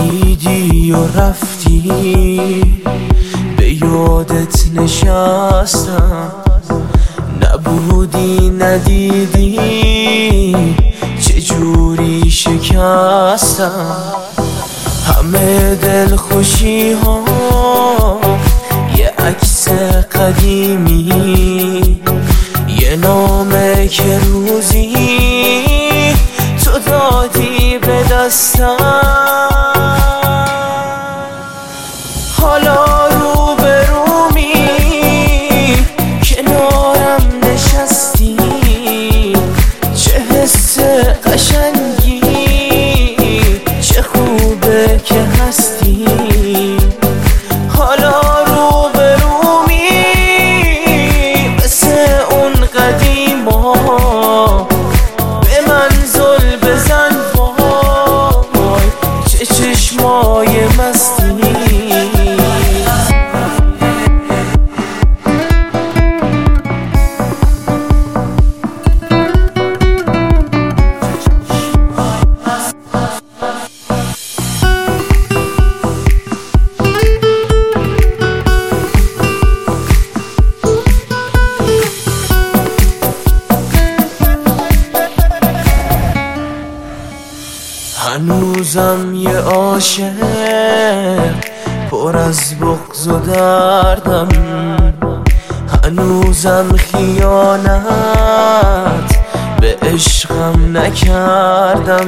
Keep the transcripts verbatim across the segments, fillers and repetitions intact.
دیدی و رفتی، به یادت نشستم، نبودی ندیدی چجوری شکستم. همه دل خوشی ها یه عکس قدیمی، یه نامه که روزی تو دادی به دستم. حالا رو به رومی کنارم نشستی، چه حس قشنگی، چه خوبه که هستی. حالا رو به رومی مثل اون قدیما، به من زل بزن وای، چه چشمای مستی. هنوزم یه عاشق پر از بغض و دردم، هنوزم خیانت به عشقم نکردم،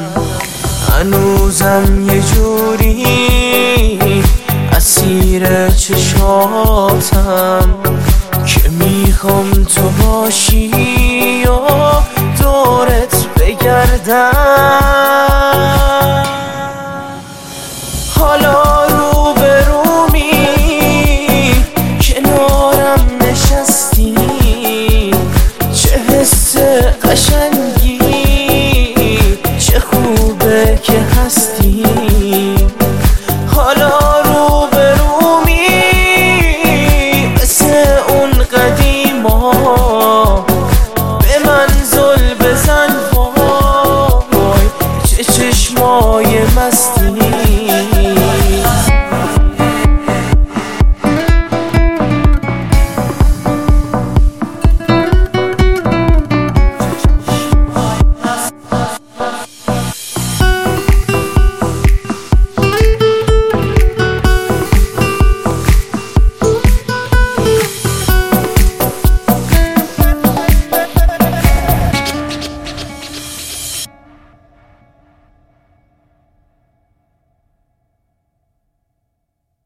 هنوزم یه جوری اسیر چشاتم که میخوام تو باشی و دورت بگردم. حالا رو به رومی کنارم نشستی، چه حس قشنگی، چه خوبه که هستی. حالا رو به رومی مثل اون قدیما، به من زل بزن وای، چه چشمای مست.